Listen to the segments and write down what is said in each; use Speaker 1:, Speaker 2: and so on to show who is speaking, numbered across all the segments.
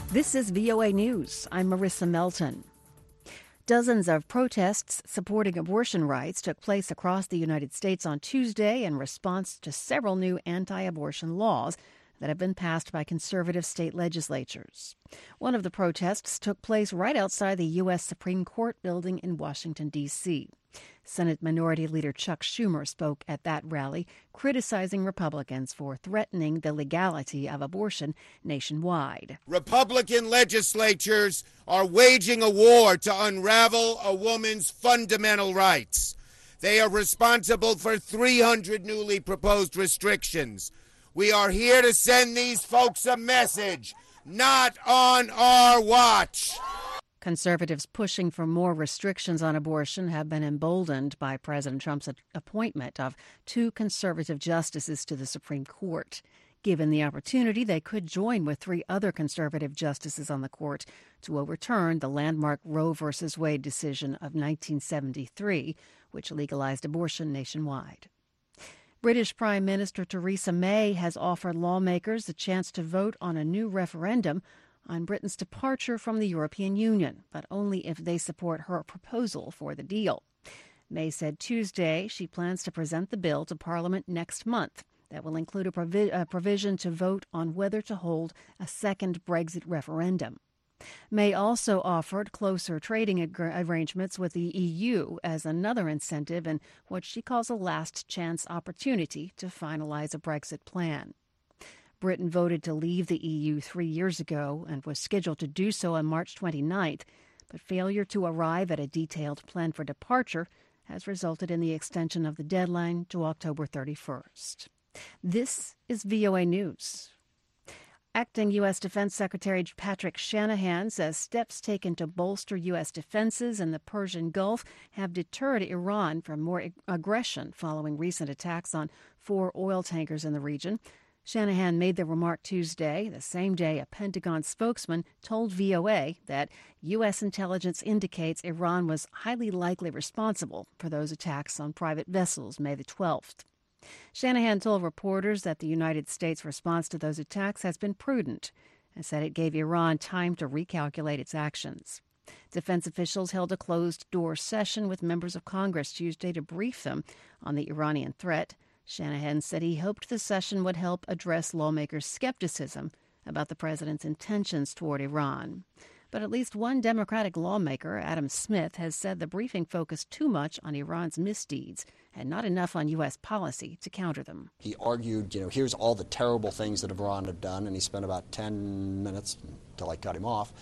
Speaker 1: This is VOA News. I'm Marissa Melton. Dozens of protests supporting abortion rights took place across the United States on Tuesday in response to several new anti-abortion laws that have been passed by conservative state legislatures. One of the protests took place right outside the U.S. Supreme Court building in Washington, D.C. Senate Minority Leader Chuck Schumer spoke at that rally, criticizing Republicans for threatening the legality of abortion nationwide.
Speaker 2: Republican legislatures are waging a war to unravel a woman's fundamental rights. They are responsible for 300 newly proposed restrictions. We are here to send these folks a message, not on our watch.
Speaker 1: Conservatives pushing for more restrictions on abortion have been emboldened by President Trump's appointment of 2 conservative justices to the Supreme Court. Given the opportunity, they could join with 3 other conservative justices on the court to overturn the landmark Roe v. Wade decision of 1973, which legalized abortion nationwide. British Prime Minister Theresa May has offered lawmakers the chance to vote on a new referendum on Britain's departure from the European Union, but only if they support her proposal for the deal. May said Tuesday she plans to present the bill to Parliament next month. That will include a provision to vote on whether to hold a second Brexit referendum. May also offered closer trading arrangements with the EU as another incentive in what she calls a last-chance opportunity to finalize a Brexit plan. Britain voted to leave the EU 3 years ago and was scheduled to do so on March 29th, but failure to arrive at a detailed plan for departure has resulted in the extension of the deadline to October 31st. This is VOA News. Acting U.S. Defense Secretary Patrick Shanahan says steps taken to bolster U.S. defenses in the Persian Gulf have deterred Iran from more aggression following recent attacks on 4 oil tankers in the region. Shanahan made the remark Tuesday, the same day a Pentagon spokesman told VOA that U.S. intelligence indicates Iran was highly likely responsible for those attacks on private vessels May the 12th. Shanahan told reporters that the United States' response to those attacks has been prudent and said it gave Iran time to recalculate its actions. Defense officials held a closed-door session with members of Congress Tuesday to brief them on the Iranian threat. Shanahan said he hoped the session would help address lawmakers' skepticism about the president's intentions toward Iran. But at least one Democratic lawmaker, Adam Smith, has said the briefing focused too much on Iran's misdeeds and not enough on U.S. policy to counter them.
Speaker 3: He argued, here's all the terrible things that Iran had done, and he spent about 10 minutes until I cut him off,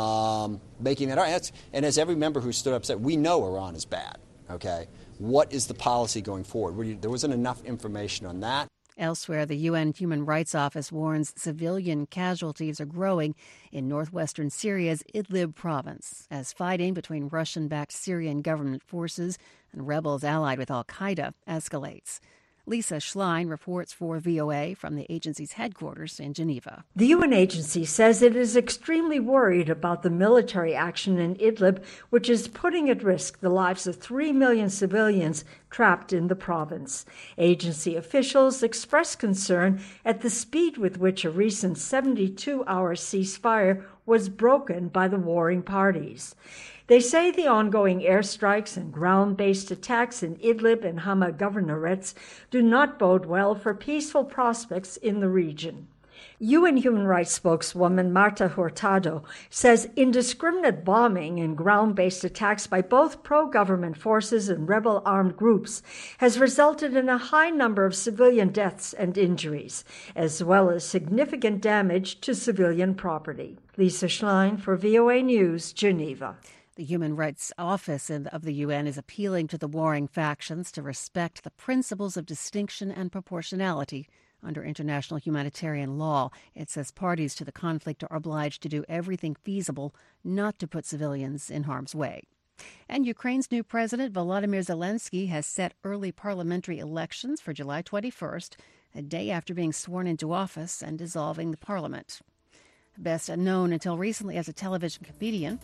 Speaker 3: making that argument. And as every member who stood up said, we know Iran is bad, okay? What is the policy going forward? There wasn't enough information on that.
Speaker 1: Elsewhere, the UN Human Rights Office warns civilian casualties are growing in northwestern Syria's Idlib province as fighting between Russian-backed Syrian government forces and rebels allied with al-Qaeda escalates. Lisa Schlein reports for VOA from the agency's headquarters in Geneva.
Speaker 4: The UN agency says it is extremely worried about the military action in Idlib, which is putting at risk the lives of 3 million civilians trapped in the province. Agency officials expressed concern at the speed with which a recent 72-hour ceasefire was broken by the warring parties. They say the ongoing airstrikes and ground-based attacks in Idlib and Hama governorates do not bode well for peaceful prospects in the region. UN human rights spokeswoman Marta Hurtado says indiscriminate bombing and ground-based attacks by both pro-government forces and rebel armed groups has resulted in a high number of civilian deaths and injuries, as well as significant damage to civilian property. Lisa Schlein for VOA News, Geneva.
Speaker 1: The Human Rights Office of the UN is appealing to the warring factions to respect the principles of distinction and proportionality under international humanitarian law. It says parties to the conflict are obliged to do everything feasible not to put civilians in harm's way. And Ukraine's new president, Volodymyr Zelensky, has set early parliamentary elections for July 21st, a day after being sworn into office and dissolving the parliament. Best known until recently as a television comedian,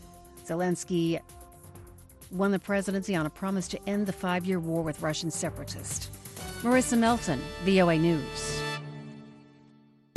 Speaker 1: Zelensky won the presidency on a promise to end the 5-year war with Russian separatists. Marissa Melton, VOA News.